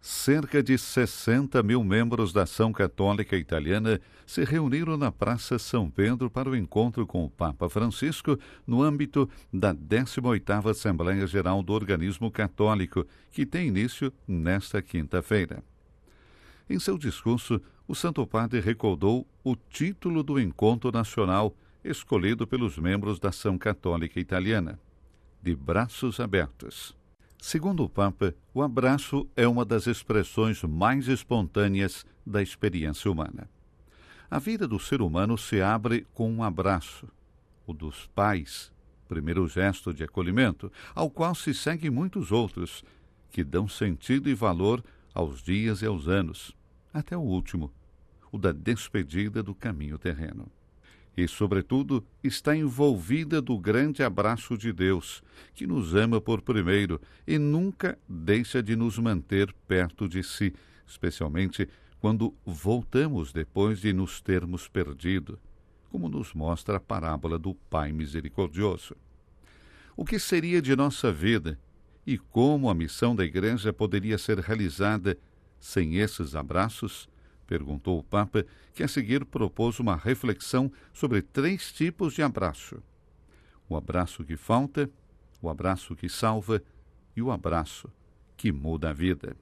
Cerca de 60 mil membros da Ação Católica Italiana se reuniram na Praça São Pedro para o encontro com o Papa Francisco no âmbito da 18ª Assembleia Geral do Organismo Católico, que tem início nesta quinta-feira. Em seu discurso, o Santo Padre recordou o título do encontro nacional escolhido pelos membros da Ação Católica Italiana: De Braços Abertos. Segundo o Papa, o abraço é uma das expressões mais espontâneas da experiência humana. A vida do ser humano se abre com um abraço, o dos pais, primeiro gesto de acolhimento, ao qual se seguem muitos outros, que dão sentido e valor aos dias e aos anos, até o último, o da despedida do caminho terreno. E, sobretudo, está envolvida do grande abraço de Deus, que nos ama por primeiro e nunca deixa de nos manter perto de si, especialmente quando voltamos depois de nos termos perdido, como nos mostra a parábola do Pai Misericordioso. O que seria de nossa vida e como a missão da Igreja poderia ser realizada sem esses abraços? Perguntou o Papa, que a seguir propôs uma reflexão sobre 3 tipos de abraço: o abraço que falta, o abraço que salva e o abraço que muda a vida.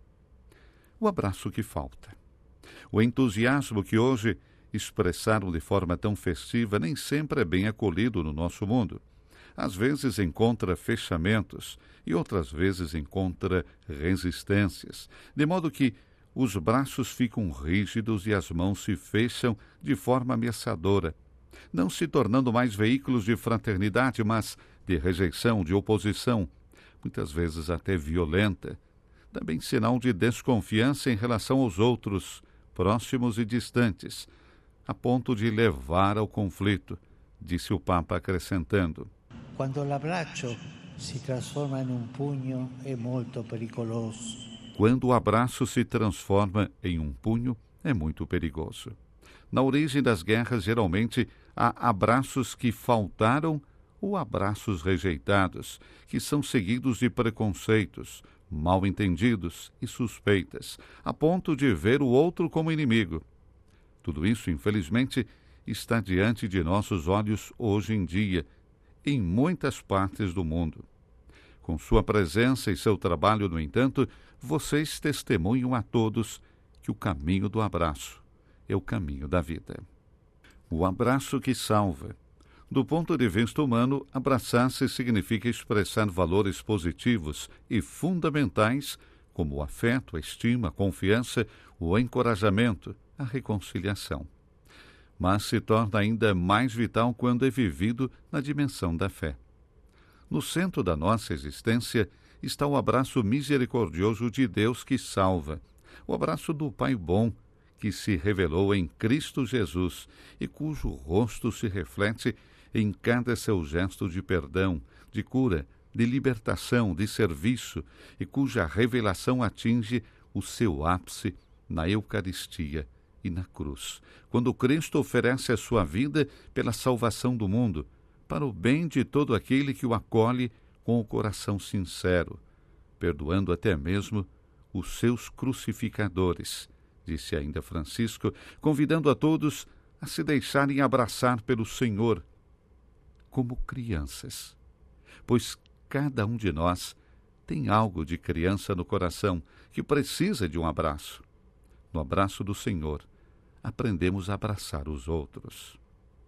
O abraço que falta. O entusiasmo que hoje expressaram de forma tão festiva nem sempre é bem acolhido no nosso mundo. Às vezes encontra fechamentos e outras vezes encontra resistências, de modo que os braços ficam rígidos e as mãos se fecham de forma ameaçadora, não se tornando mais veículos de fraternidade, mas de rejeição, de oposição, muitas vezes até violenta. Também sinal de desconfiança em relação aos outros, próximos e distantes, a ponto de levar ao conflito, disse o Papa acrescentando: Quando l'abbraccio si trasforma in un pugno è molto pericoloso. Quando o abraço se transforma em um punho, é muito perigoso. Na origem das guerras, geralmente, há abraços que faltaram ou abraços rejeitados, que são seguidos de preconceitos, mal-entendidos e suspeitas, a ponto de ver o outro como inimigo. Tudo isso, infelizmente, está diante de nossos olhos hoje em dia, em muitas partes do mundo. Com sua presença e seu trabalho, no entanto, vocês testemunham a todos que o caminho do abraço é o caminho da vida. O abraço que salva. Do ponto de vista humano, abraçar-se significa expressar valores positivos e fundamentais, como o afeto, a estima, a confiança, o encorajamento, a reconciliação. Mas se torna ainda mais vital quando é vivido na dimensão da fé. No centro da nossa existência está o abraço misericordioso de Deus que salva, o abraço do Pai bom, que se revelou em Cristo Jesus e cujo rosto se reflete em cada seu gesto de perdão, de cura, de libertação, de serviço, e cuja revelação atinge o seu ápice na Eucaristia e na cruz, quando Cristo oferece a sua vida pela salvação do mundo, para o bem de todo aquele que o acolhe com o coração sincero, perdoando até mesmo os seus crucificadores, disse ainda Francisco, convidando a todos a se deixarem abraçar pelo Senhor como crianças, pois cada um de nós tem algo de criança no coração que precisa de um abraço. No abraço do Senhor, aprendemos a abraçar os outros.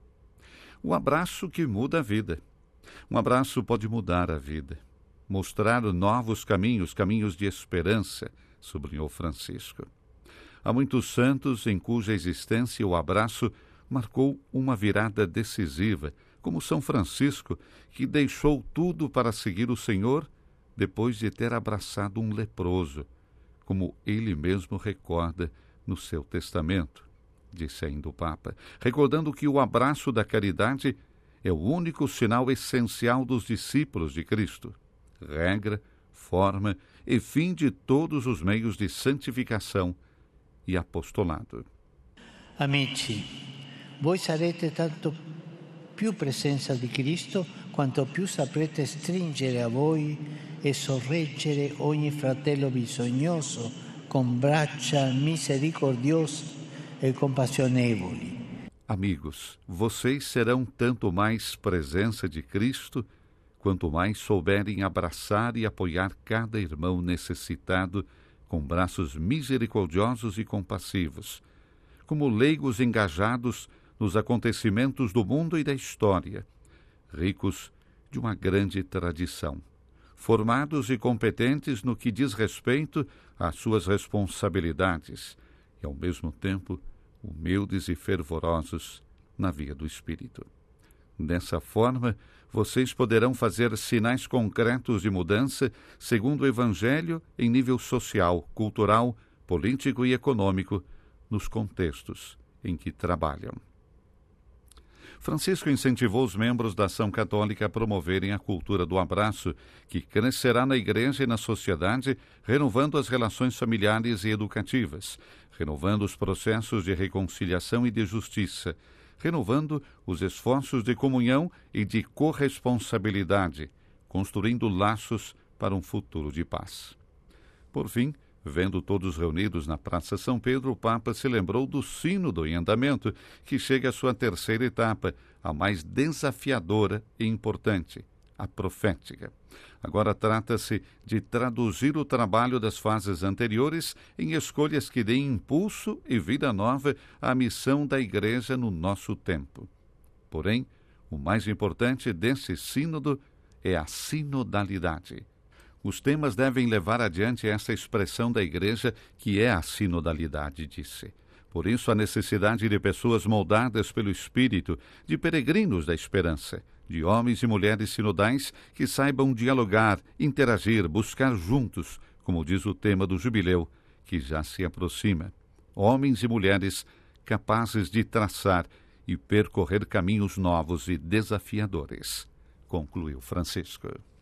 O abraço que muda a vida. Um abraço pode mudar a vida, mostrar novos caminhos, caminhos de esperança, sublinhou Francisco. Há muitos santos em cuja existência o abraço marcou uma virada decisiva, como São Francisco, que deixou tudo para seguir o Senhor depois de ter abraçado um leproso, como ele mesmo recorda no seu testamento, disse ainda o Papa, recordando que o abraço da caridade é o único sinal essencial dos discípulos de Cristo, regra, forma e fim de todos os meios de santificação e apostolado. Amici, voi sarete tanto più presenza di Cristo quanto più saprete stringere a voi e sorreggere ogni fratello bisognoso con braccia misericordiose e compassionevoli. Amigos, vocês serão tanto mais presença de Cristo, quanto mais souberem abraçar e apoiar cada irmão necessitado com braços misericordiosos e compassivos, como leigos engajados nos acontecimentos do mundo e da história, ricos de uma grande tradição, formados e competentes no que diz respeito às suas responsabilidades e, ao mesmo tempo, humildes e fervorosos na via do Espírito. Dessa forma, vocês poderão fazer sinais concretos de mudança segundo o Evangelho em nível social, cultural, político e econômico, nos contextos em que trabalham. Francisco incentivou os membros da Ação Católica a promoverem a cultura do abraço, que crescerá na Igreja e na sociedade, renovando as relações familiares e educativas, renovando os processos de reconciliação e de justiça, renovando os esforços de comunhão e de corresponsabilidade, construindo laços para um futuro de paz. Por fim, vendo todos reunidos na Praça São Pedro, o Papa se lembrou do Sínodo em andamento, que chega à sua terceira etapa, a mais desafiadora e importante, a profética. Agora trata-se de traduzir o trabalho das fases anteriores em escolhas que deem impulso e vida nova à missão da Igreja no nosso tempo. Porém, o mais importante desse sínodo é a sinodalidade. Os temas devem levar adiante essa expressão da Igreja, que é a sinodalidade, disse. Por isso, a necessidade de pessoas moldadas pelo Espírito, de peregrinos da esperança, de homens e mulheres sinodais que saibam dialogar, interagir, buscar juntos, como diz o tema do jubileu, que já se aproxima. Homens e mulheres capazes de traçar e percorrer caminhos novos e desafiadores, concluiu Francisco.